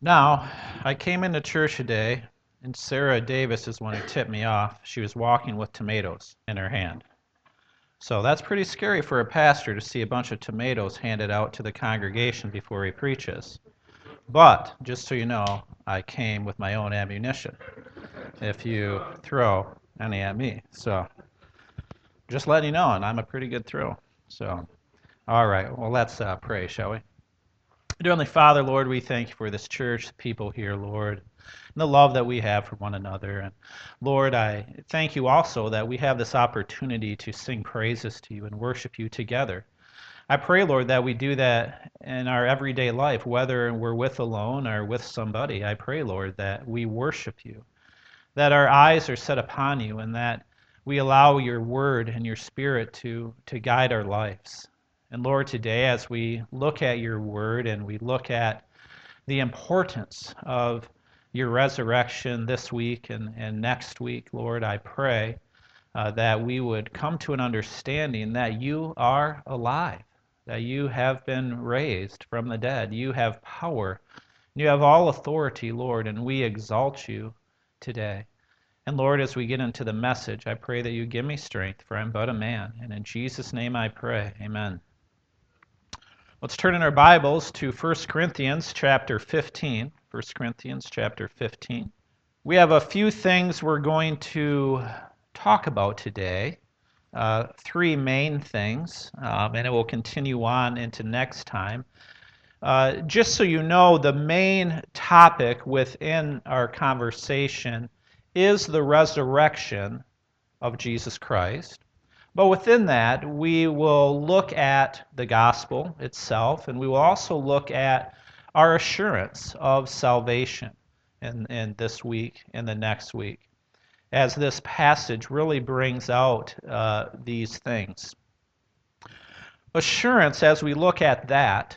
Now, I came into church today, and Sarah Davis is one who tipped me off. She was walking with tomatoes in her hand. So that's pretty scary for a pastor to see a bunch of tomatoes handed out to the congregation before he preaches. But, just so you know, I came with my own ammunition if you throw any at me. So, just letting you know, and I'm a pretty good throw. So, all right, well, let's pray, shall we? Dear Heavenly Father, Lord, we thank you for this church, the people here, Lord, and the love that we have for one another. And Lord, I thank you also that we have this opportunity to sing praises to you and worship you together. I pray, Lord, that we do that in our everyday life, whether we're with alone or with somebody. I pray, Lord, that we worship you, that our eyes are set upon you, and that we allow your word and your spirit to guide our lives. And Lord, today as we look at your word and we look at the importance of your resurrection this week and next week, Lord, I pray that we would come to an understanding that you are alive, that you have been raised from the dead. You have power. You have all authority, Lord, and we exalt you today. And Lord, as we get into the message, I pray that you give me strength, for I'm but a man. And in Jesus' name I pray. Amen. Let's turn in our Bibles to 1 Corinthians chapter 15. 1 Corinthians chapter 15. We have a few things we're going to talk about today. Three main things, and it will continue on into next time. Just so you know, the main topic within our conversation is the resurrection of Jesus Christ. But within that, we will look at the gospel itself, and we will also look at our assurance of salvation in this week and the next week, as this passage really brings out these things. Assurance, as we look at that,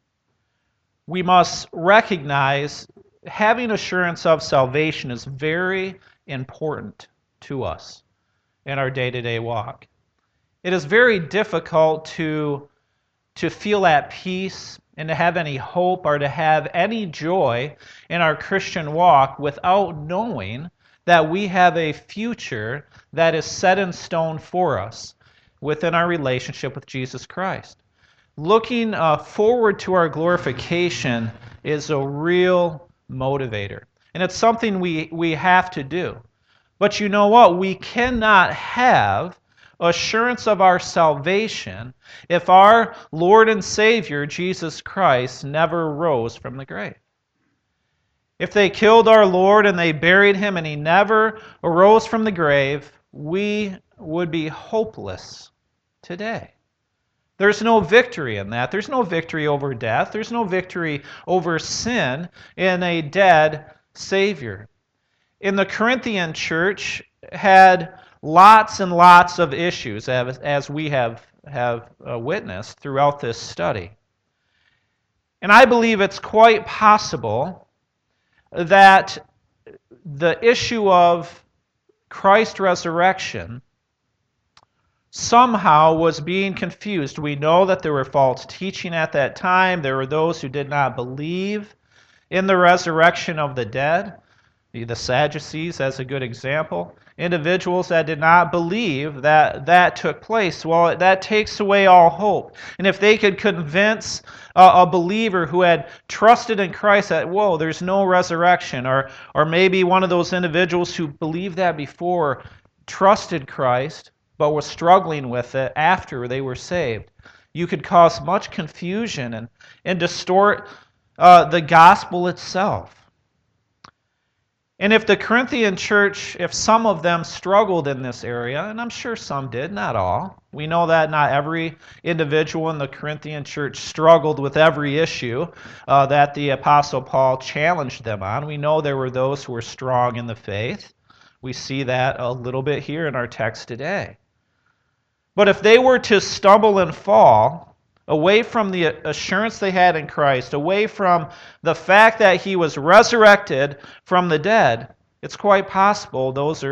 we must recognize having assurance of salvation is very important to us in our day-to-day walk. It is very difficult to feel at peace and to have any hope or to have any joy in our Christian walk without knowing that we have a future that is set in stone for us within our relationship with Jesus Christ. Looking forward to our glorification is a real motivator. And it's something we have to do. But you know what? We cannot have assurance of our salvation if our Lord and Savior, Jesus Christ, never rose from the grave. If they killed our Lord and they buried him and he never arose from the grave, we would be hopeless today. There's no victory in that. There's no victory over death. There's no victory over sin in a dead Savior. In the Corinthian church had lots and lots of issues, as we have witnessed throughout this study. And I believe it's quite possible that the issue of Christ's resurrection somehow was being confused. We know that there were false teaching at that time. There were those who did not believe in the resurrection of the dead. The Sadducees, as a good example. Individuals that did not believe that that took place. Well, that takes away all hope. And if they could convince a believer who had trusted in Christ that, whoa, there's no resurrection, or maybe one of those individuals who believed that before trusted Christ but was struggling with it after they were saved, you could cause much confusion and distort the gospel itself. And if the Corinthian church, if some of them struggled in this area, and I'm sure some did, not all. We know that not every individual in the Corinthian church struggled with every issue that the Apostle Paul challenged them on. We know there were those who were strong in the faith. We see that a little bit here in our text today. But if they were to stumble and fall away from the assurance they had in Christ, away from the fact that he was resurrected from the dead, it's quite possible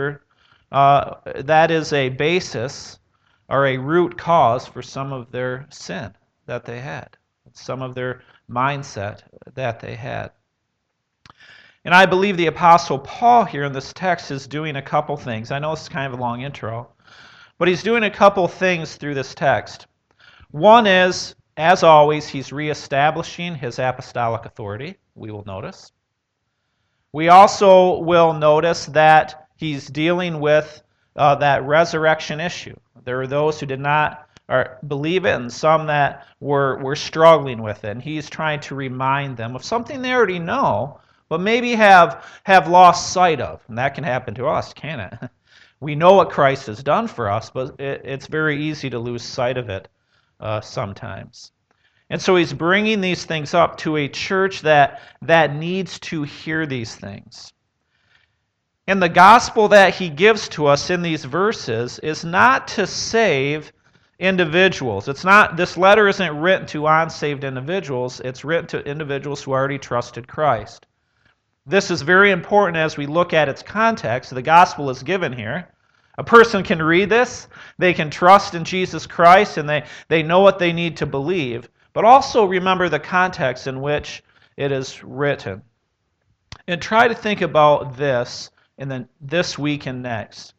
that is a basis or a root cause for some of their sin that they had, some of their mindset that they had. And I believe the Apostle Paul here in this text is doing a couple things. I know this is kind of a long intro, but he's doing a couple things through this text. One is, as always, he's reestablishing his apostolic authority, we will notice. We also will notice that he's dealing with that resurrection issue. There are those who did not believe it and some that were struggling with it. And he's trying to remind them of something they already know, but maybe have lost sight of. And that can happen to us, can't it? We know what Christ has done for us, but it's very easy to lose sight of it sometimes. And so he's bringing these things up to a church that needs to hear these things. And the gospel that he gives to us in these verses is not to save individuals. It's not. This letter isn't written to unsaved individuals. It's written to individuals who already trusted Christ. This is very important as we look at its context. The gospel is given here. A person can read this, they can trust in Jesus Christ, and they know what they need to believe. But also remember the context in which it is written. And try to think about this in this week and next.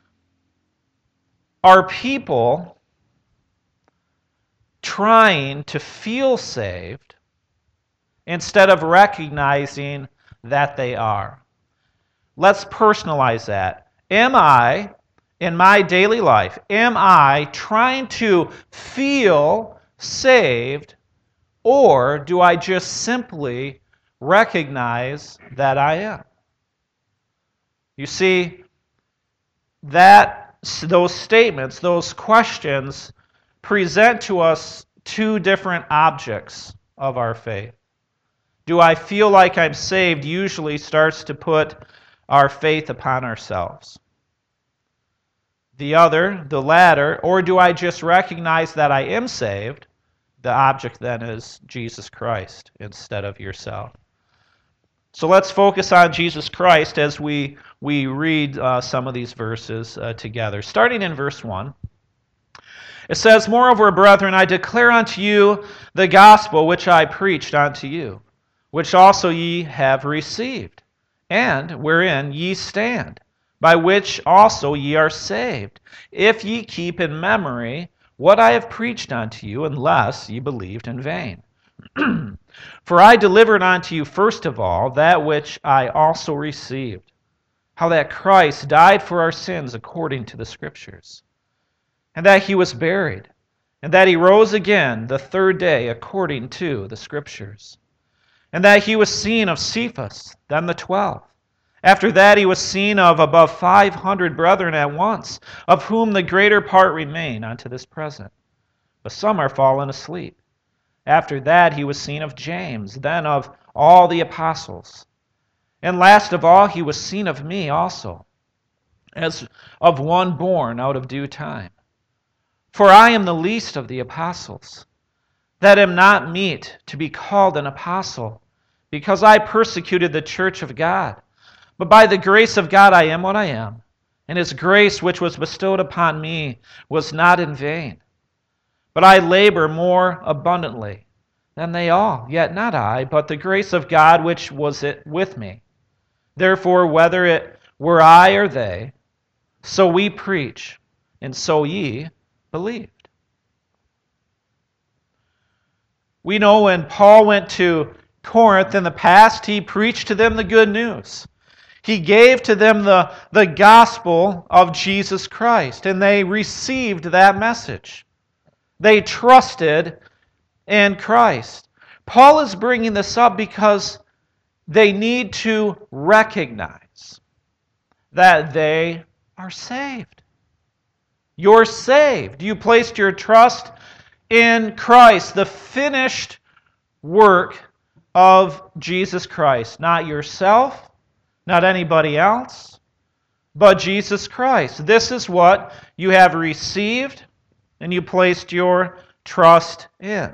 Are people trying to feel saved instead of recognizing that they are? Let's personalize that. Am I, in my daily life, am I trying to feel saved, or do I just simply recognize that I am? You see, those statements, those questions present to us two different objects of our faith. Do I feel like I'm saved usually starts to put our faith upon ourselves. The latter, or do I just recognize that I am saved? The object then is Jesus Christ instead of yourself. So let's focus on Jesus Christ as we read some of these verses together. Starting in verse 1. It says, "Moreover, brethren, I declare unto you the gospel which I preached unto you, which also ye have received, and wherein ye stand, by which also ye are saved, if ye keep in memory what I have preached unto you, unless ye believed in vain. For I delivered unto you first of all that which I also received, how that Christ died for our sins according to the Scriptures, and that he was buried, and that he rose again the third day according to the Scriptures, and that he was seen of Cephas, then the 12. After that he was seen of above 500 brethren at once, of whom the greater part remain unto this present, but some are fallen asleep. After that he was seen of James, then of all the apostles. And last of all he was seen of me also, as of one born out of due time. For I am the least of the apostles, that am not meet to be called an apostle, because I persecuted the church of God. But by the grace of God I am what I am, and his grace which was bestowed upon me was not in vain. But I labor more abundantly than they all, yet not I, but the grace of God which was with me. Therefore, whether it were I or they, so we preach, and so ye believed." We know when Paul went to Corinth in the past, he preached to them the good news. He gave to them the gospel of Jesus Christ, and they received that message. They trusted in Christ. Paul is bringing this up because they need to recognize that they are saved. You're saved. You placed your trust in Christ, the finished work of Jesus Christ. Not yourself, not anybody else, but Jesus Christ. This is what you have received and you placed your trust in.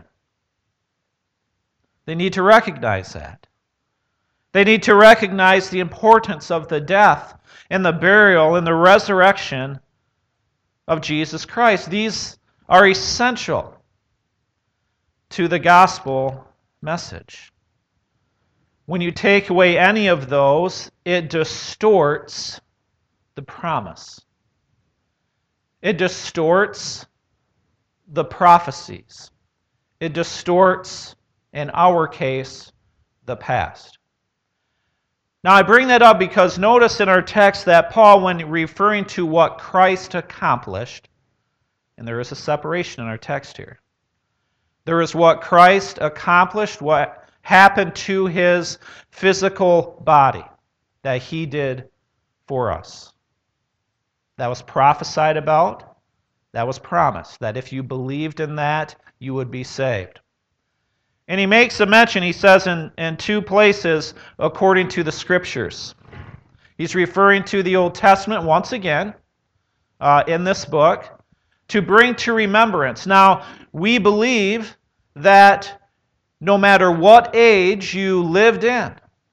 They need to recognize that. They need to recognize the importance of the death and the burial and the resurrection of Jesus Christ. These are essential to the gospel message. When you take away any of those, it distorts the promise. It distorts the prophecies. It distorts, in our case, the past. Now, I bring that up because notice in our text that Paul, when referring to what Christ accomplished, and there is a separation in our text here, there is what Christ accomplished, what happened to his physical body that he did for us. That was prophesied about, that was promised, that if you believed in that, you would be saved. And he makes a mention, he says in two places, according to the Scriptures. He's referring to the Old Testament once again in this book to bring to remembrance. Now, we believe that no matter what age you lived in,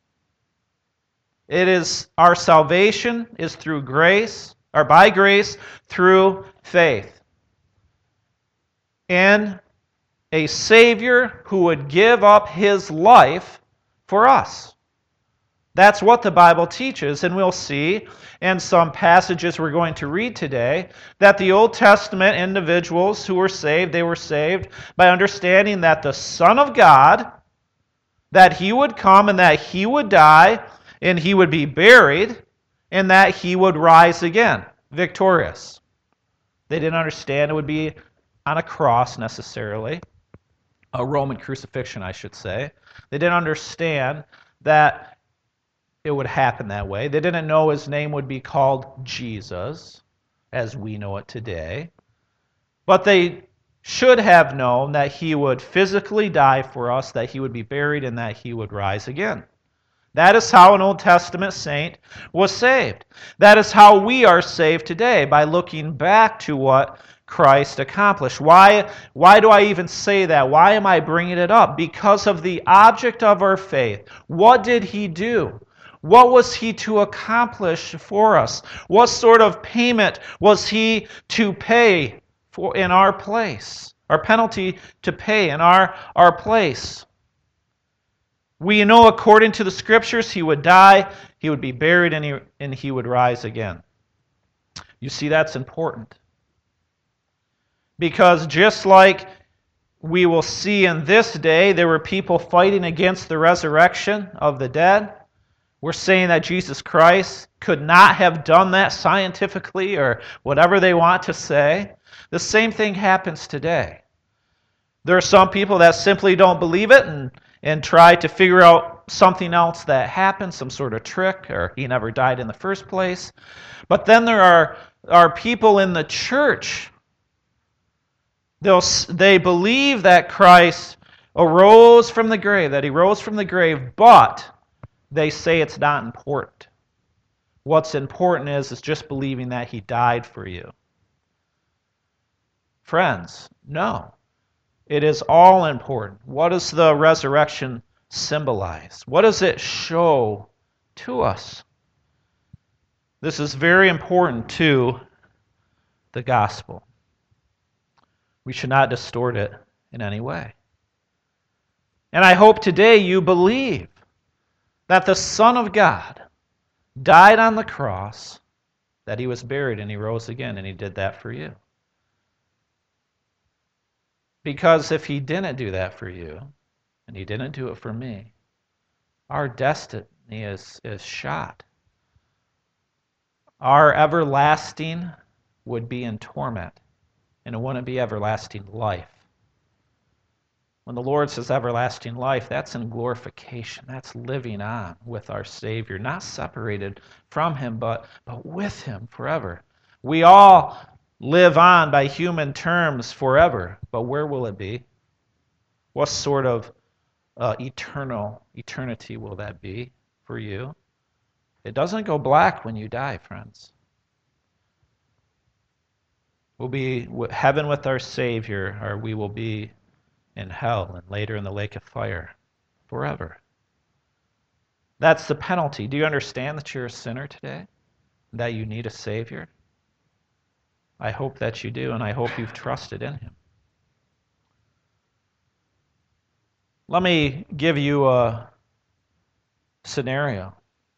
it is our salvation is through grace, or by grace, through faith in a Savior who would give up his life for us. That's what the Bible teaches, and we'll see in some passages we're going to read today that the Old Testament individuals who were saved, they were saved by understanding that the Son of God, that he would come and that he would die and he would be buried and that he would rise again, victorious. They didn't understand it would be on a cross necessarily. A Roman crucifixion, I should say. They didn't understand that it would happen that way. They didn't know his name would be called Jesus, as we know it today. But they should have known that he would physically die for us, that he would be buried, and that he would rise again. That is how an Old Testament saint was saved. That is how we are saved today, by looking back to what Christ accomplished. Why do I even say that? Why am I bringing it up? Because of the object of our faith. What did he do? What was he to accomplish for us? What sort of payment was he to pay for in our place? Our penalty to pay in our place. We know according to the Scriptures he would die, he would be buried, and he would rise again. You see, that's important. Because just like we will see in this day, there were people fighting against the resurrection of the dead. We're saying that Jesus Christ could not have done that scientifically or whatever they want to say. The same thing happens today. There are some people that simply don't believe it and try to figure out something else that happened, some sort of trick, or he never died in the first place. But then there are people in the church. They believe that Christ arose from the grave, that he rose from the grave, but they say it's not important. What's important is just believing that he died for you. Friends, no. It is all important. What does the resurrection symbolize? What does it show to us? This is very important to the gospel. We should not distort it in any way. And I hope today you believe that the Son of God died on the cross, that he was buried and he rose again, and he did that for you. Because if he didn't do that for you, and he didn't do it for me, our destiny is shot. Our everlasting would be in torment, and it wouldn't be everlasting life. When the Lord says everlasting life, that's in glorification. That's living on with our Savior, not separated from him, but with him forever. We all live on by human terms forever, but where will it be? What sort of eternity will that be for you? It doesn't go black when you die, friends. We'll be heaven with our Savior, or we will be in hell and later in the lake of fire forever. That's the penalty. Do you understand that you're a sinner today? That you need a Savior? I hope that you do, and I hope you've trusted in him. Let me give you a scenario.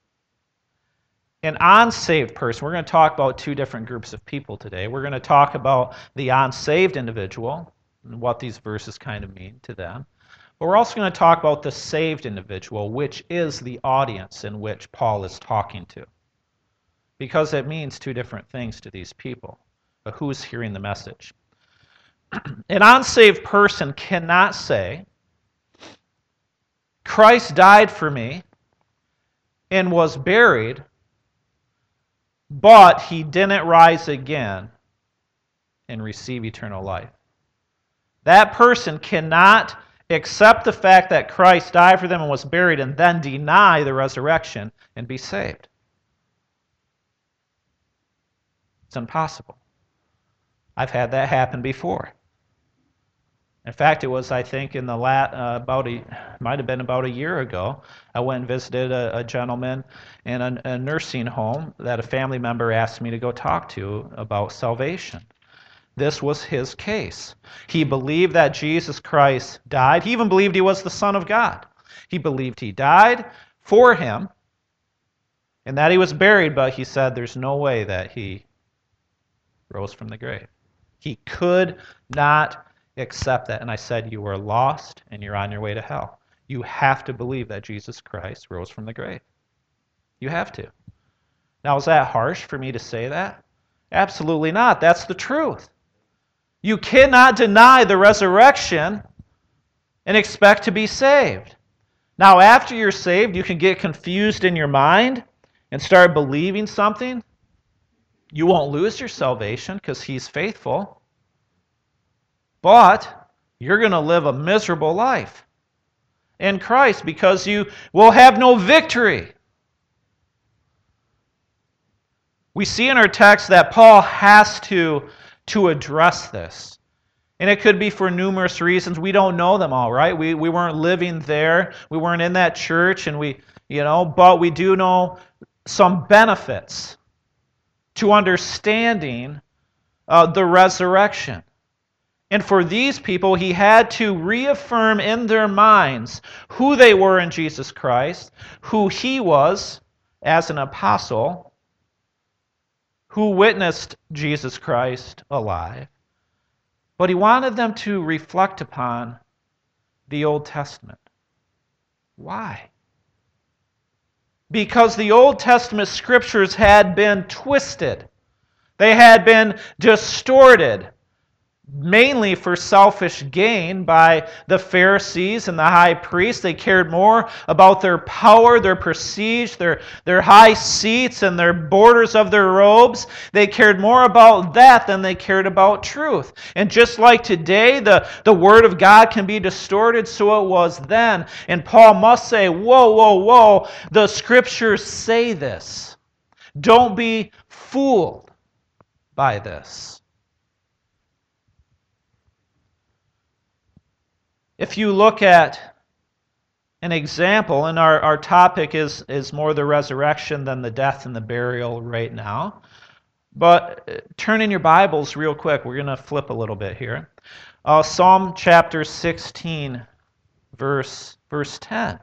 An unsaved person, we're going to talk about two different groups of people today. We're going to talk about the unsaved individual and what these verses kind of mean to them. But we're also going to talk about the saved individual, which is the audience in which Paul is talking to. Because it means two different things to these people. But who's hearing the message? An unsaved person cannot say, Christ died for me and was buried, but he didn't rise again and receive eternal life. That person cannot accept the fact that Christ died for them and was buried and then deny the resurrection and be saved. It's impossible. I've had that happen before. In fact, it was, I think, in the might have been about a year ago, I went and visited a gentleman in a nursing home that a family member asked me to go talk to about salvation. This was his case. He believed that Jesus Christ died. He even believed he was the Son of God. He believed he died for him and that he was buried, but he said there's no way that he rose from the grave. He could not accept that. And I said, you are lost and you're on your way to hell. You have to believe that Jesus Christ rose from the grave. You have to. Now, is that harsh for me to say that? Absolutely not. That's the truth. You cannot deny the resurrection and expect to be saved. Now, after you're saved, you can get confused in your mind and start believing something. You won't lose your salvation because He's faithful. But you're going to live a miserable life in Christ because you will have no victory. We see in our text that Paul has to address this. And it could be for numerous reasons. We don't know them all, right? We weren't living there. We weren't in that church, and but we do know some benefits to understanding the resurrection. And for these people, he had to reaffirm in their minds who they were in Jesus Christ, who he was as an apostle, who witnessed Jesus Christ alive. But he wanted them to reflect upon the Old Testament. Why? Because the Old Testament scriptures had been twisted. They had been distorted, mainly for selfish gain by the Pharisees and the high priests. They cared more about their power, their prestige, their high seats and their borders of their robes. They cared more about that than they cared about truth. And just like today, the Word of God can be distorted, so it was then. And Paul must say, whoa, whoa, whoa, the Scriptures say this. Don't be fooled by this. If you look at an example, and our topic is more the resurrection than the death and the burial right now, but turn in your Bibles real quick. We're going to flip a little bit here. Psalm chapter 16, verse 10.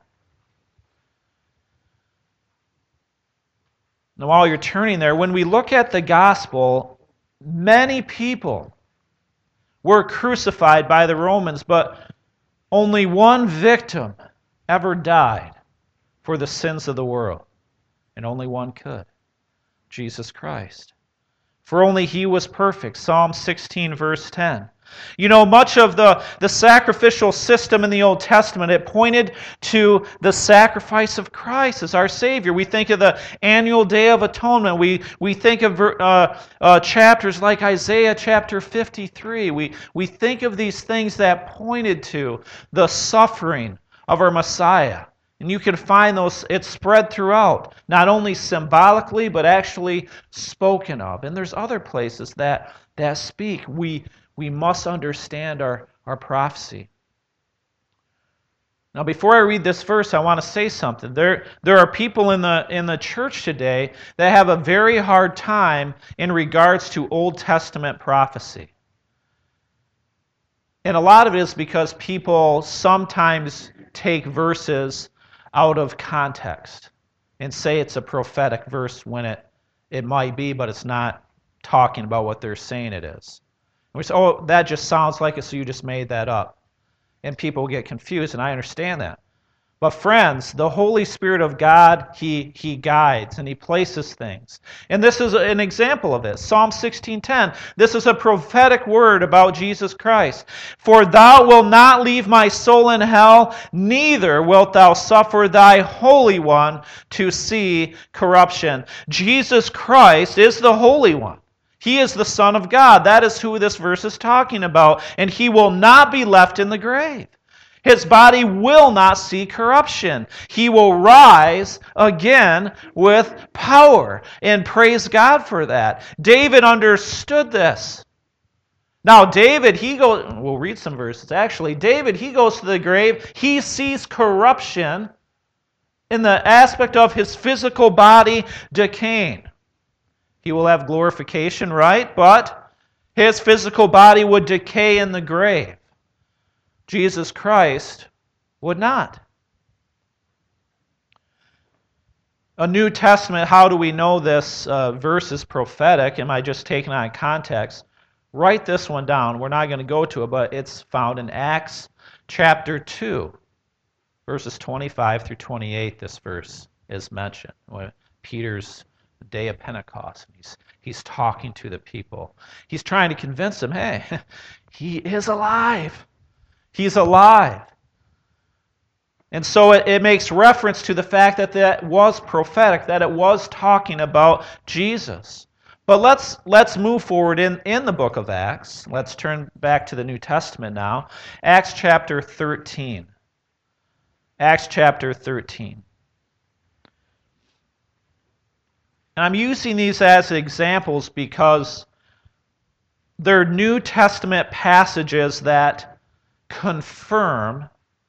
Now, while you're turning there, when we look at the gospel, many people were crucified by the Romans, but only one victim ever died for the sins of the world, and only one could, Jesus Christ. For only He was perfect, Psalm 16, verse 10. You know, much of the sacrificial system in the Old Testament, it pointed to the sacrifice of Christ as our Savior. We think of the annual Day of Atonement. We think of chapters like Isaiah chapter 53. We think of these things that pointed to the suffering of our Messiah. And you can find those, it's spread throughout, not only symbolically, but actually spoken of. And there's other places that speak. We must understand our prophecy. Now, before I read this verse, I want to say something. There are people in the church today that have a very hard time in regards to Old Testament prophecy. And a lot of it is because people sometimes take verses out of context and say it's a prophetic verse when it might be, but it's not talking about what they're saying it is. And we say, oh, that just sounds like it, so you just made that up. And people get confused, and I understand that. But friends, the Holy Spirit of God, He guides and He places things. And this is an example of this. Psalm 16:10. This is a prophetic word about Jesus Christ. For thou wilt not leave my soul in hell, neither wilt thou suffer thy Holy One to see corruption. Jesus Christ is the Holy One. He is the Son of God. That is who this verse is talking about. And He will not be left in the grave. His body will not see corruption. He will rise again with power. And praise God for that. David understood this. Now, David, we'll read some verses actually. David, he goes to the grave. He sees corruption in the aspect of his physical body decaying. He will have glorification, right? But his physical body would decay in the grave. Jesus Christ would not. A New Testament, how do we know this verse is prophetic? Am I just taking it out of context? Write this one down. We're not going to go to it, but it's found in Acts chapter 2, verses 25 through 28. This verse is mentioned. When Peter's day of Pentecost, he's talking to the people. He's trying to convince them, hey, He is alive. He's alive. And so it makes reference to the fact that that was prophetic, that it was talking about Jesus. But let's move forward in the book of Acts. Let's turn back to the New Testament now. Acts chapter 13. Acts chapter 13. And I'm using these as examples because they're New Testament passages that confirm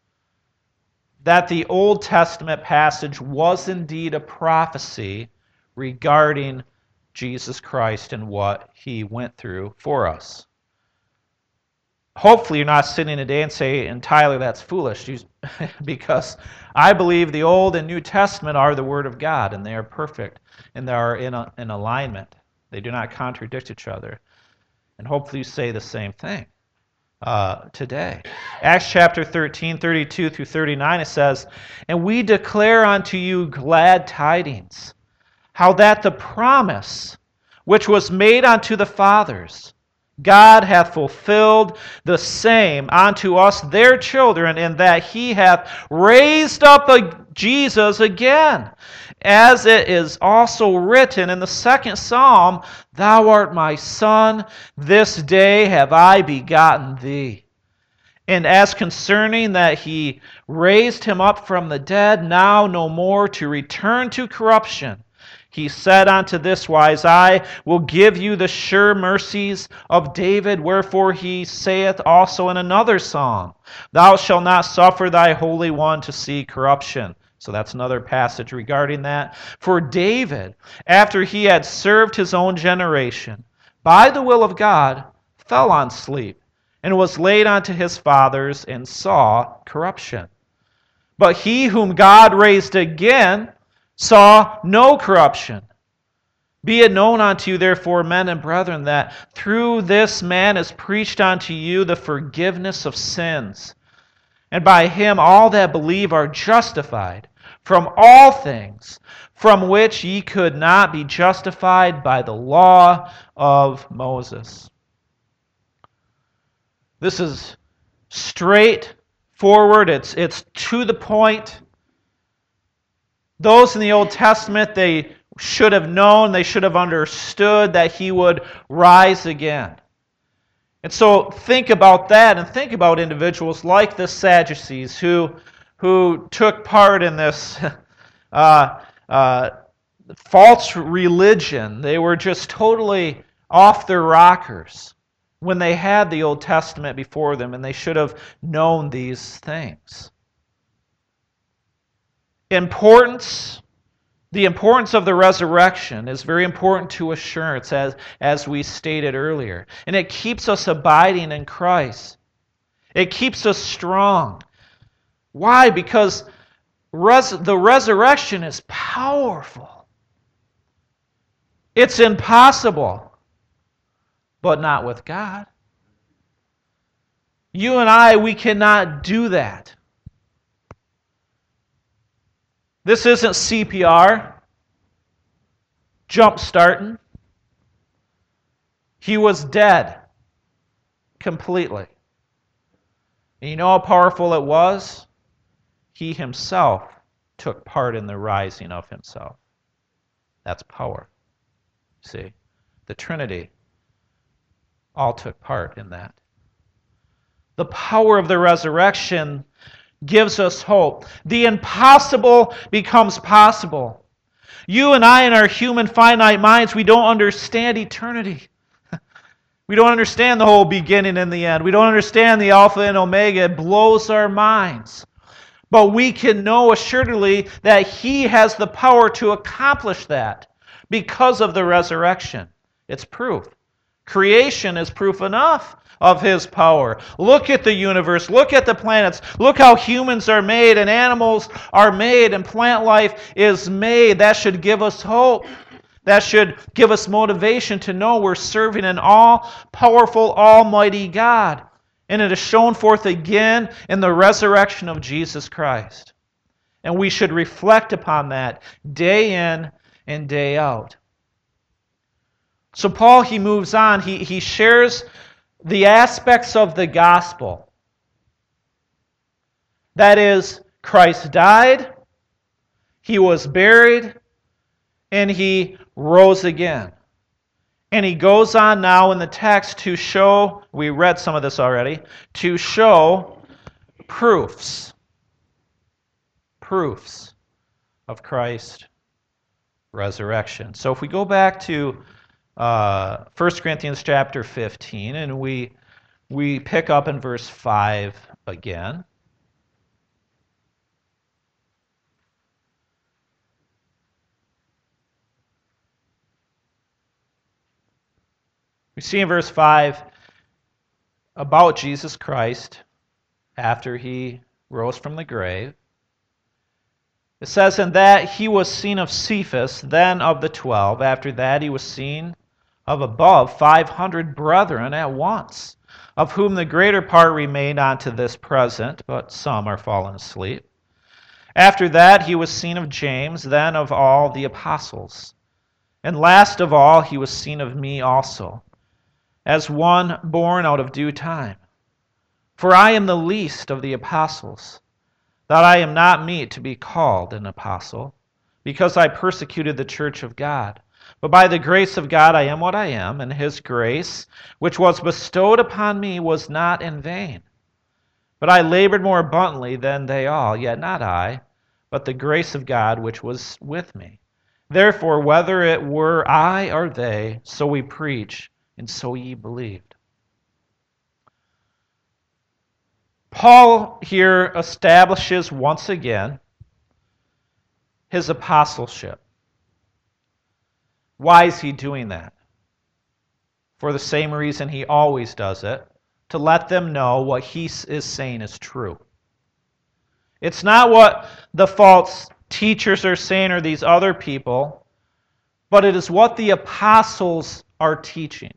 that the Old Testament passage was indeed a prophecy regarding Jesus Christ and what He went through for us. Hopefully you're not sitting today and saying, Tyler, that's foolish, because I believe the Old and New Testament are the Word of God, and they are perfect, and they are in alignment. They do not contradict each other. And hopefully you say the same thing today. Acts chapter 13, 32 through 39, it says, And we declare unto you glad tidings, how that the promise which was made unto the fathers, God hath fulfilled the same unto us their children, in that He hath raised up Jesus again, as it is also written in the second psalm, Thou art my Son, this day have I begotten thee. And as concerning that He raised Him up from the dead, now no more to return to corruption, He said unto this wise, I will give you the sure mercies of David, wherefore He saith also in another psalm, Thou shalt not suffer thy Holy One to see corruption. So that's another passage regarding that. For David, after he had served his own generation, by the will of God, fell on sleep, and was laid unto his fathers, and saw corruption. But he whom God raised again saw no corruption. Be it known unto you, therefore, men and brethren, that through this man is preached unto you the forgiveness of sins. And by Him all that believe are justified from all things from which ye could not be justified by the law of Moses. This is straightforward. It's to the point. Those in the Old Testament, they should have known, they should have understood that He would rise again. And so think about that, and think about individuals like the Sadducees who took part in this false religion. They were just totally off their rockers when they had the Old Testament before them, and they should have known these things. The importance of the resurrection is very important to assurance, as we stated earlier. And it keeps us abiding in Christ. It keeps us strong. Why? Because The resurrection is powerful. It's impossible, but not with God. You and I, we cannot do that. This isn't CPR, jump starting. He was dead completely. And you know how powerful it was? He himself took part in the rising of himself. That's power. See, the Trinity all took part in that. The power of the resurrection gives us hope. The impossible becomes possible. You and I, in our human finite minds, we don't understand eternity. We don't understand the whole beginning and the end. We don't understand the Alpha and Omega. It blows our minds. But we can know assuredly that He has the power to accomplish that because of the resurrection. It's proof. Creation is proof enough of His power. Look at the universe. Look at the planets. Look how humans are made and animals are made and plant life is made. That should give us hope. That should give us motivation to know we're serving an all-powerful, almighty God. And it is shown forth again in the resurrection of Jesus Christ. And we should reflect upon that day in and day out. So Paul, he moves on. He shares the aspects of the gospel. That is, Christ died, He was buried, and He rose again. And he goes on now in the text to show, we read some of this already, to show proofs of Christ's resurrection. So if we go back to 1 Corinthians chapter 15, and we pick up in verse 5 again. We see in verse 5 about Jesus Christ after He rose from the grave. It says, "And that He was seen of Cephas, then of the 12. After that He was seen of above 500 brethren at once, of whom the greater part remain unto this present, but some are fallen asleep. After that He was seen of James, then of all the apostles. And last of all He was seen of me also, as one born out of due time. For I am the least of the apostles, that I am not meet to be called an apostle, because I persecuted the church of God. But by the grace of God I am what I am, and His grace, which was bestowed upon me, was not in vain. But I labored more abundantly than they all, yet not I, but the grace of God which was with me. Therefore, whether it were I or they, so we preach, and so ye believed." Paul here establishes once again his apostleship. Why is he doing that? For the same reason he always does it, to let them know what he is saying is true. It's not what the false teachers are saying or these other people, but it is what the apostles are teaching.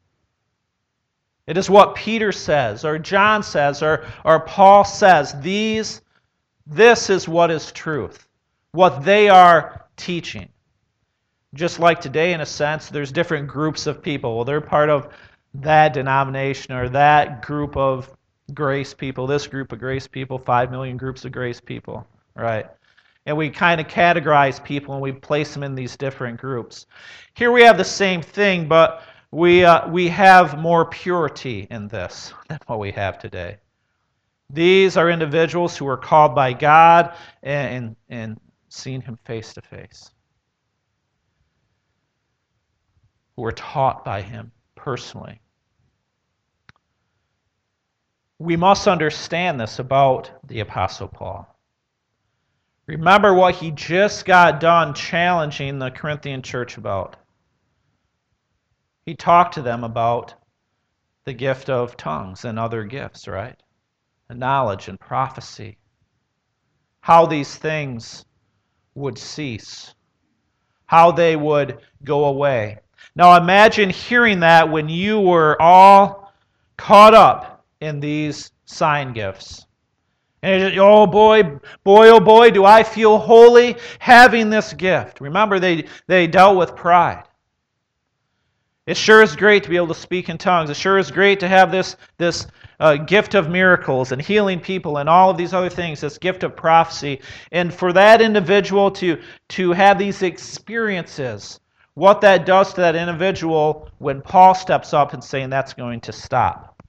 It is what Peter says, or John says, or Paul says. This is what is truth, what they are teaching. Just like today, in a sense, there's different groups of people. Well, they're part of that denomination or that group of grace people, this group of grace people, 5 million groups of grace people, right? And we kind of categorize people and we place them in these different groups. Here we have the same thing, but we have more purity in this than what we have today. These are individuals who are called by God and seen Him face to face, who were taught by Him personally. We must understand this about the Apostle Paul. Remember what he just got done challenging the Corinthian church about. He talked to them about the gift of tongues and other gifts, right? And knowledge and prophecy. how these things would cease, how they would go away. Now imagine hearing that when you were all caught up in these sign gifts. And oh boy, oh boy, do I feel holy having this gift. Remember, they dealt with pride. It sure is great to be able to speak in tongues. It sure is great to have this gift of miracles and healing people and all of these other things, this gift of prophecy. And for that individual to have these experiences, what that does to that individual when Paul steps up and saying that's going to stop.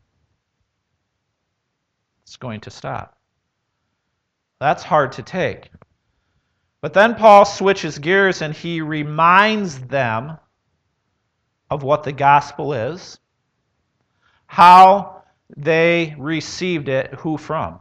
It's going to stop. That's hard to take. But then Paul switches gears and he reminds them of what the gospel is, how they received it, who from,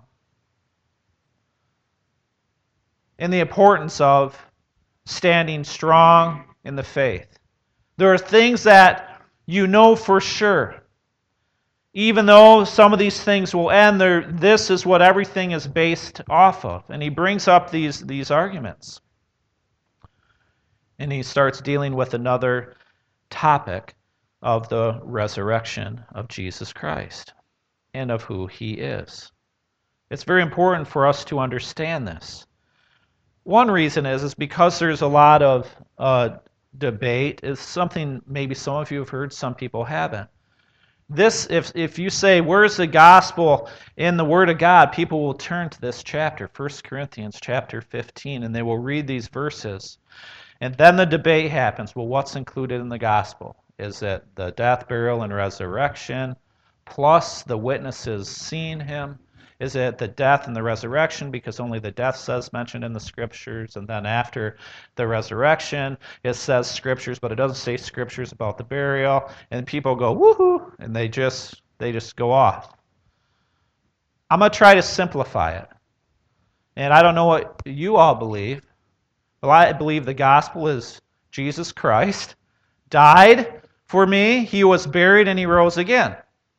and the importance of standing strong in the faith. There are things that you know for sure. Even though some of these things will end, this is what everything is based off of. And he brings up these arguments. And he starts dealing with another topic of the resurrection of Jesus Christ and of who he is. It's very important for us to understand this. One reason is because there's a lot of debate. Is something maybe some of you have heard, some people haven't. This, if you say, where's the gospel in the Word of God, people will turn to this chapter, 1 Corinthians chapter 15, and they will read these verses. And then the debate happens. Well, what's included in the gospel? Is it the death, burial, and resurrection, plus the witnesses seeing him? Is it the death and the resurrection, because only the death says mentioned in the Scriptures, and then after the resurrection it says Scriptures, but it doesn't say Scriptures about the burial, and people go, woohoo, and they just go off. I'm going to try to simplify it. And I don't know what you all believe, but I believe the gospel is Jesus Christ died for me, he was buried, and he rose again.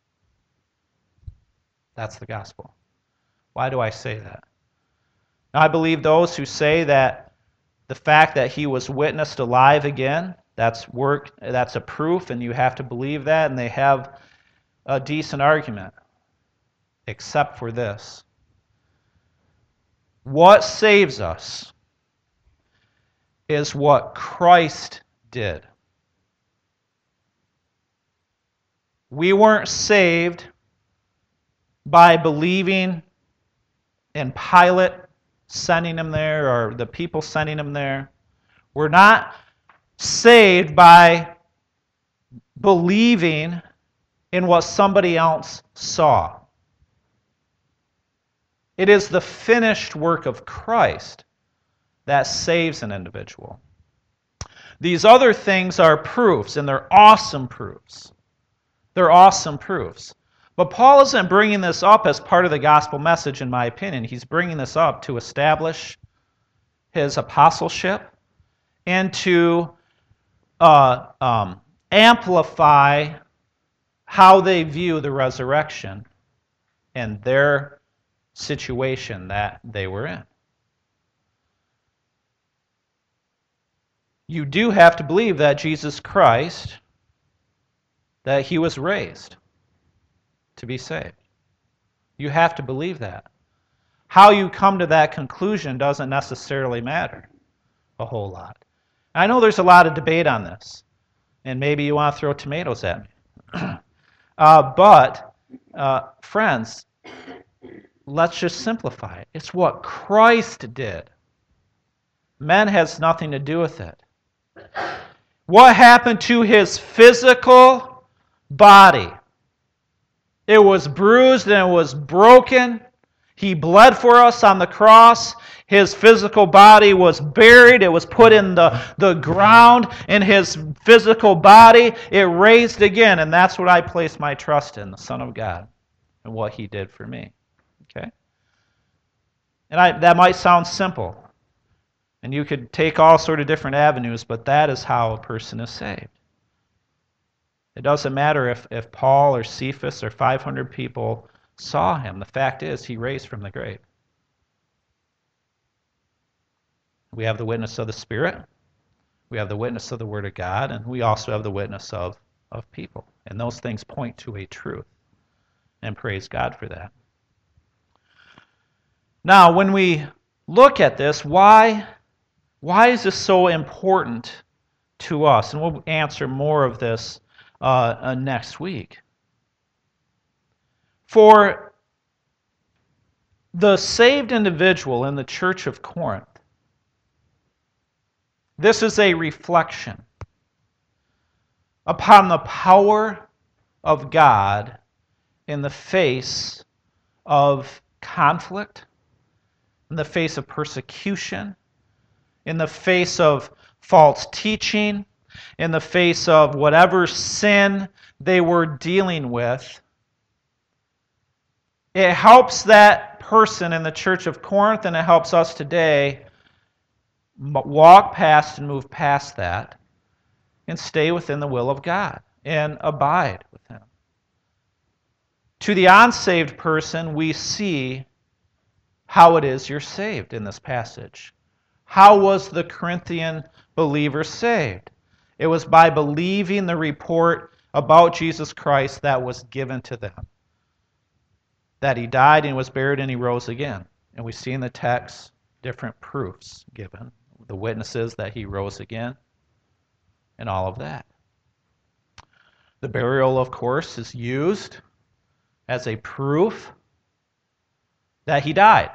That's the gospel. Why do I say that? Now, I believe those who say that the fact that he was witnessed alive again, that's a proof, and you have to believe that, and they have a decent argument, except for this. What saves us is what Christ did. We weren't saved by believing in Pilate sending him there or the people sending him there. We're not saved by believing in what somebody else saw. It is the finished work of Christ that saves an individual. These other things are proofs, and they're awesome proofs. They're awesome proofs. But Paul isn't bringing this up as part of the gospel message, in my opinion. He's bringing this up to establish his apostleship and to amplify how they view the resurrection and their situation that they were in. You do have to believe that Jesus Christ, that he was raised to be saved. You have to believe that. How you come to that conclusion doesn't necessarily matter a whole lot. I know there's a lot of debate on this, and maybe you want to throw tomatoes at me. But friends, let's just simplify it. It's what Christ did. Man has nothing to do with it. What happened to his physical body? It was bruised and it was broken. He bled for us on the cross. His physical body was buried. It was put in the ground. In his physical body, it raised again. And that's what I place my trust in, the Son of God, and what he did for me. Okay? And that might sound simple. And you could take all sort of different avenues, but that is how a person is saved. It doesn't matter if Paul or Cephas or 500 people saw him. The fact is, he raised from the grave. We have the witness of the Spirit, we have the witness of the Word of God, and we also have the witness of people. And those things point to a truth. And praise God for that. Now, when we look at this, why is this so important to us? And we'll answer more of this next week. For the saved individual in the church of Corinth, this is a reflection upon the power of God in the face of conflict, in the face of persecution, in the face of false teaching, in the face of whatever sin they were dealing with. It helps that person in the church of Corinth, and it helps us today walk past and move past that and stay within the will of God and abide with Him. To the unsaved person, we see how it is you're saved in this passage. How was the Corinthian believer saved? It was by believing the report about Jesus Christ that was given to them. That He died and was buried and He rose again. And we see in the text different proofs given. The witnesses that He rose again and all of that. The burial, of course, is used as a proof that He died.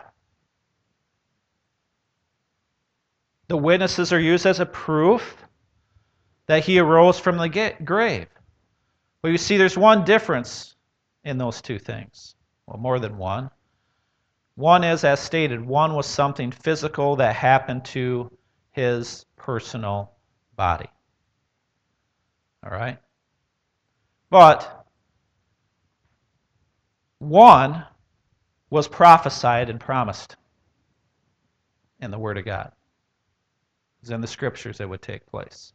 The witnesses are used as a proof that He arose from the grave. But you see, there's one difference in those two things. Well, more than one. One is, as stated, one was something physical that happened to His personal body. All right? But one was prophesied and promised in the Word of God. It was in the Scriptures it would take place.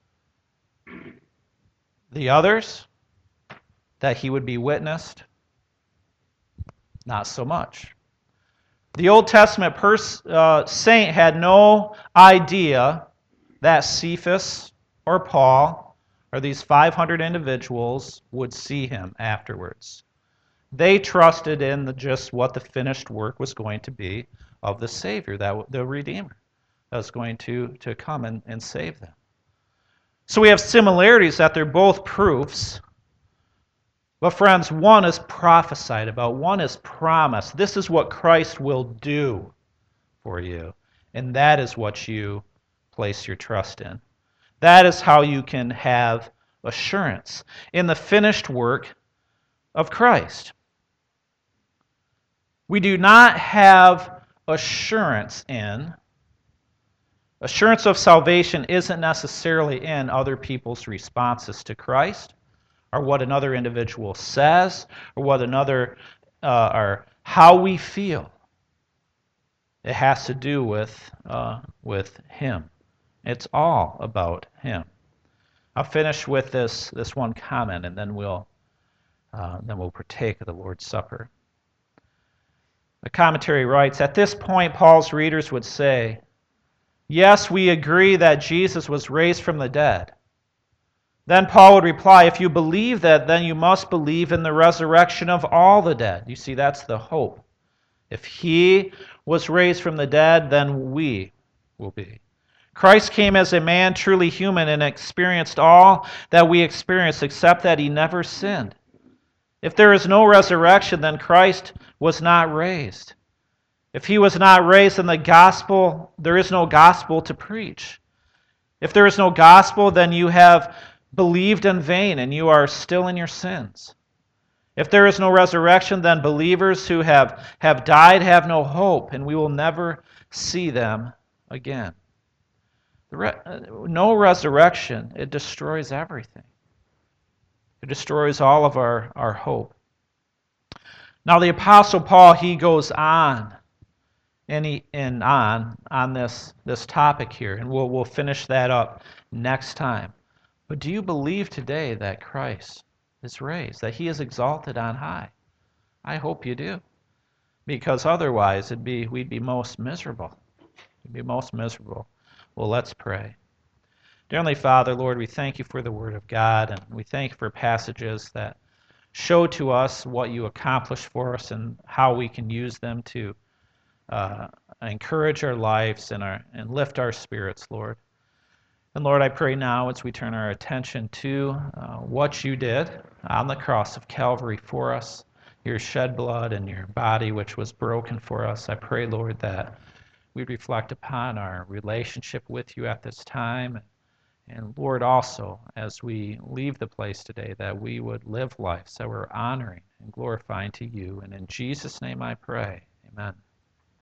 The others, that He would be witnessed, not so much. The Old Testament saint had no idea that Cephas or Paul or these 500 individuals would see him afterwards. They trusted in just what the finished work was going to be of the Savior, the Redeemer, that was going to come and save them. So we have similarities that they're both proofs. But friends, one is prophesied about, one is promised. This is what Christ will do for you. And that is what you place your trust in. That is how you can have assurance in the finished work of Christ. We do not have assurance of salvation isn't necessarily in other people's responses to Christ, or what another individual says, or what another, or how we feel. It has to do with Him. It's all about Him. I'll finish with this one comment, and then we'll partake of the Lord's Supper. The commentary writes, at this point, Paul's readers would say, yes, we agree that Jesus was raised from the dead. Then Paul would reply, if you believe that, then you must believe in the resurrection of all the dead. You see, that's the hope. If He was raised from the dead, then we will be. Christ came as a man, truly human, and experienced all that we experience, except that He never sinned. If there is no resurrection, then Christ was not raised. If He was not raised, then there is no gospel to preach. If there is no gospel, then you have believed in vain, and you are still in your sins. If there is no resurrection, then believers who have died have no hope, and we will never see them again. No resurrection, it destroys everything. It destroys all of our hope. Now the Apostle Paul, he goes on on this topic here, and we'll finish that up next time. But do you believe today that Christ is raised, that He is exalted on high? I hope you do, because otherwise we'd be most miserable. We'd be most miserable. Well, let's pray. Dear Heavenly Father, Lord, we thank you for the Word of God, and we thank you for passages that show to us what you accomplished for us and how we can use them to encourage our lives and lift our spirits, Lord. And Lord, I pray now as we turn our attention to what you did on the cross of Calvary for us, your shed blood and your body which was broken for us. I pray, Lord, that we reflect upon our relationship with you at this time. And Lord, also, as we leave the place today, that we would live lives that we're honoring and glorifying to you. And in Jesus' name I pray. Amen.